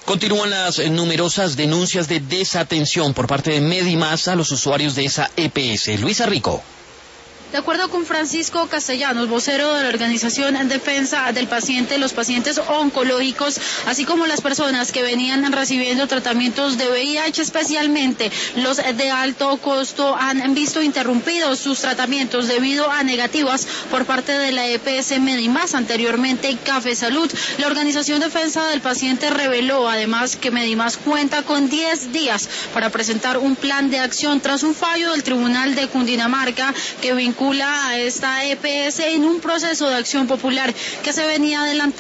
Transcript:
Continúan las numerosas denuncias de desatención por parte de Medimás a los usuarios de esa EPS. Luisa Rico. De acuerdo con Francisco Castellanos, vocero de la organización en defensa del paciente, los pacientes oncológicos, así como las personas que venían recibiendo tratamientos de VIH, especialmente los de alto costo, han visto interrumpidos sus tratamientos debido a negativas por parte de la EPS Medimás, anteriormente Café Salud. La organización Defensa del Paciente reveló además que Medimás cuenta con 10 días para presentar un plan de acción tras un fallo del Tribunal de Cundinamarca que vincula a esta EPS en un proceso de acción popular que se venía adelantando